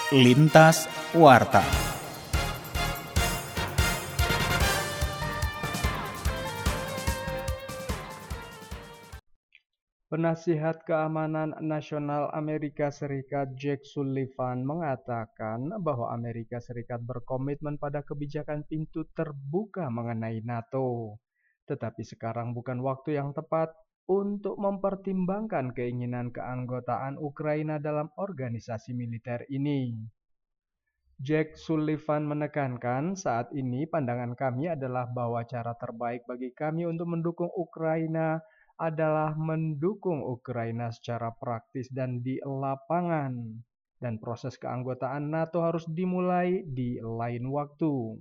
Lintas Warta. Penasihat Keamanan Nasional Amerika Serikat Jake Sullivan mengatakan bahwa Amerika Serikat berkomitmen pada kebijakan pintu terbuka mengenai NATO. Tetapi sekarang bukan waktu yang tepat untuk mempertimbangkan keinginan keanggotaan Ukraina dalam organisasi militer ini. Jake Sullivan menekankan, saat ini pandangan kami adalah bahwa cara terbaik bagi kami untuk mendukung Ukraina adalah mendukung Ukraina secara praktis dan di lapangan. Dan proses keanggotaan NATO harus dimulai di lain waktu.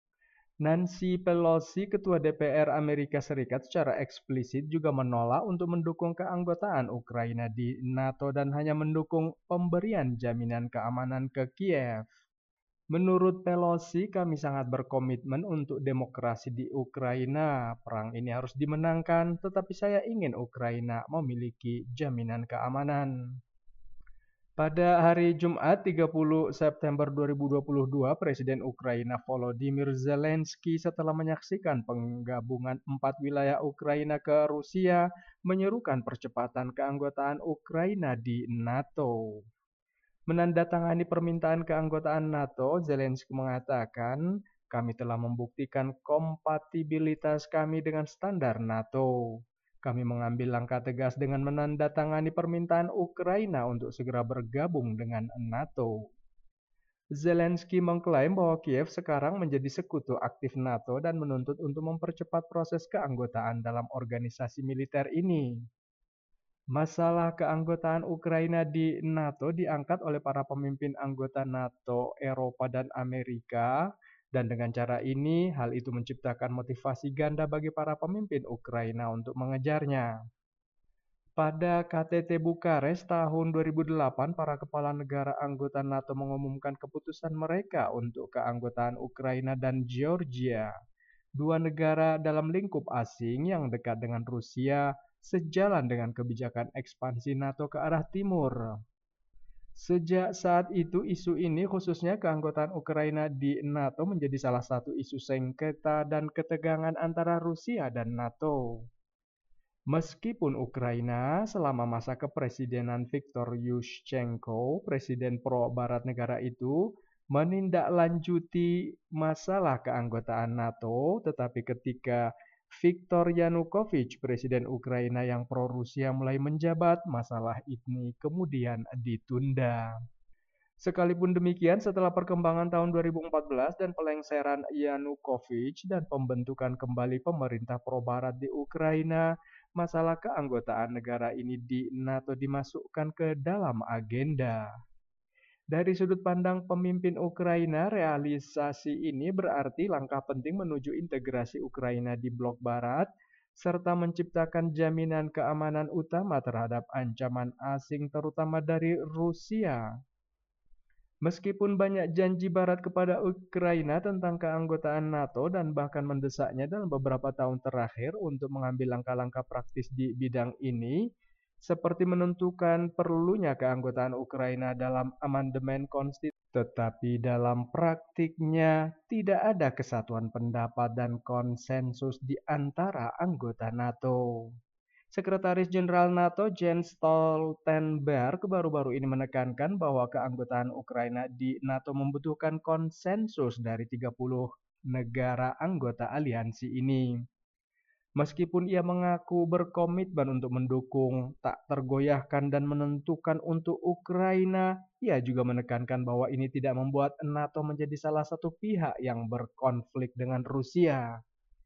Nancy Pelosi, Ketua DPR Amerika Serikat, secara eksplisit juga menolak untuk mendukung keanggotaan Ukraina di NATO dan hanya mendukung pemberian jaminan keamanan ke Kiev. Menurut Pelosi, kami sangat berkomitmen untuk demokrasi di Ukraina. Perang ini harus dimenangkan, tetapi saya ingin Ukraina memiliki jaminan keamanan. Pada hari Jumat 30 September 2022, Presiden Ukraina Volodymyr Zelensky setelah menyaksikan penggabungan 4 wilayah Ukraina ke Rusia menyerukan percepatan keanggotaan Ukraina di NATO. Menandatangani permintaan keanggotaan NATO, Zelensky mengatakan, kami telah membuktikan kompatibilitas kami dengan standar NATO. Kami mengambil langkah tegas dengan menandatangani permintaan Ukraina untuk segera bergabung dengan NATO. Zelensky mengklaim bahwa Kiev sekarang menjadi sekutu aktif NATO dan menuntut untuk mempercepat proses keanggotaan dalam organisasi militer ini. Masalah keanggotaan Ukraina di NATO diangkat oleh para pemimpin anggota NATO, Eropa, dan Amerika, dan dengan cara ini, hal itu menciptakan motivasi ganda bagi para pemimpin Ukraina untuk mengejarnya. Pada KTT Bukares tahun 2008, para kepala negara anggota NATO mengumumkan keputusan mereka untuk keanggotaan Ukraina dan Georgia, dua negara dalam lingkup asing yang dekat dengan Rusia, sejalan dengan kebijakan ekspansi NATO ke arah timur. Sejak saat itu, isu ini, khususnya keanggotaan Ukraina di NATO, menjadi salah satu isu sengketa dan ketegangan antara Rusia dan NATO. Meskipun Ukraina selama masa kepresidenan Viktor Yushchenko, presiden pro-barat negara itu, menindaklanjuti masalah keanggotaan NATO, tetapi ketika Viktor Yanukovych, presiden Ukraina yang pro-Rusia, mulai menjabat, masalah ini kemudian ditunda. Sekalipun demikian, setelah perkembangan tahun 2014 dan pelengseran Yanukovych dan pembentukan kembali pemerintah pro-barat di Ukraina, masalah keanggotaan negara ini di NATO dimasukkan ke dalam agenda. Dari sudut pandang pemimpin Ukraina, realisasi ini berarti langkah penting menuju integrasi Ukraina di blok barat, serta menciptakan jaminan keamanan utama terhadap ancaman asing terutama dari Rusia. Meskipun banyak janji Barat kepada Ukraina tentang keanggotaan NATO dan bahkan mendesaknya dalam beberapa tahun terakhir untuk mengambil langkah-langkah praktis di bidang ini, seperti menentukan perlunya keanggotaan Ukraina dalam amandemen konstitusi, tetapi dalam praktiknya tidak ada kesatuan pendapat dan konsensus di antara anggota NATO. Sekretaris Jenderal NATO Jens Stoltenberg baru-baru ini menekankan bahwa keanggotaan Ukraina di NATO membutuhkan konsensus dari 30 negara anggota aliansi ini. Meskipun ia mengaku berkomitmen untuk mendukung, tak tergoyahkan dan menentukan untuk Ukraina, ia juga menekankan bahwa ini tidak membuat NATO menjadi salah satu pihak yang berkonflik dengan Rusia.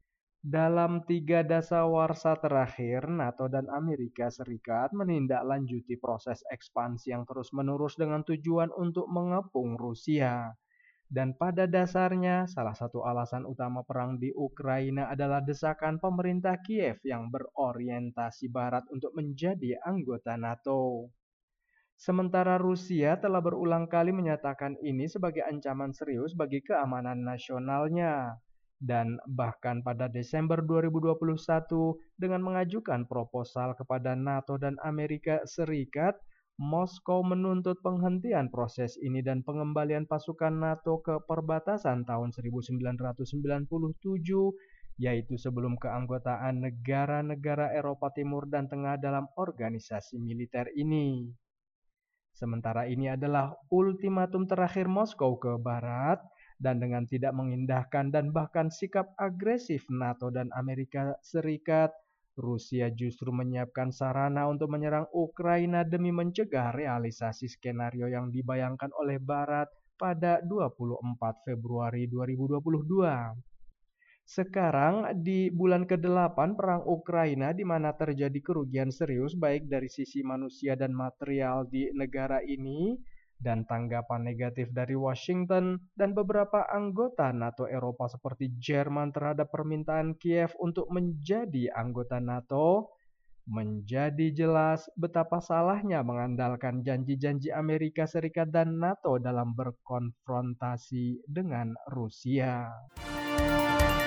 Dalam 3 dasawarsa terakhir, NATO dan Amerika Serikat menindaklanjuti proses ekspansi yang terus-menerus dengan tujuan untuk mengepung Rusia. Dan pada dasarnya, salah satu alasan utama perang di Ukraina adalah desakan pemerintah Kiev yang berorientasi Barat untuk menjadi anggota NATO. Sementara Rusia telah berulang kali menyatakan ini sebagai ancaman serius bagi keamanan nasionalnya. Dan bahkan pada Desember 2021 dengan mengajukan proposal kepada NATO dan Amerika Serikat Moskow menuntut penghentian proses ini dan pengembalian pasukan NATO ke perbatasan tahun 1997, yaitu sebelum keanggotaan negara-negara Eropa Timur dan Tengah dalam organisasi militer ini. Sementara ini adalah ultimatum terakhir Moskow ke Barat, dan dengan tidak mengindahkan dan bahkan sikap agresif NATO dan Amerika Serikat, Rusia justru menyiapkan sarana untuk menyerang Ukraina demi mencegah realisasi skenario yang dibayangkan oleh Barat pada 24 Februari 2022. Sekarang di bulan ke-8 perang Ukraina di mana terjadi kerugian serius baik dari sisi manusia dan material di negara ini, dan tanggapan negatif dari Washington dan beberapa anggota NATO Eropa seperti Jerman terhadap permintaan Kiev untuk menjadi anggota NATO, menjadi jelas betapa salahnya mengandalkan janji-janji Amerika Serikat dan NATO dalam berkonfrontasi dengan Rusia.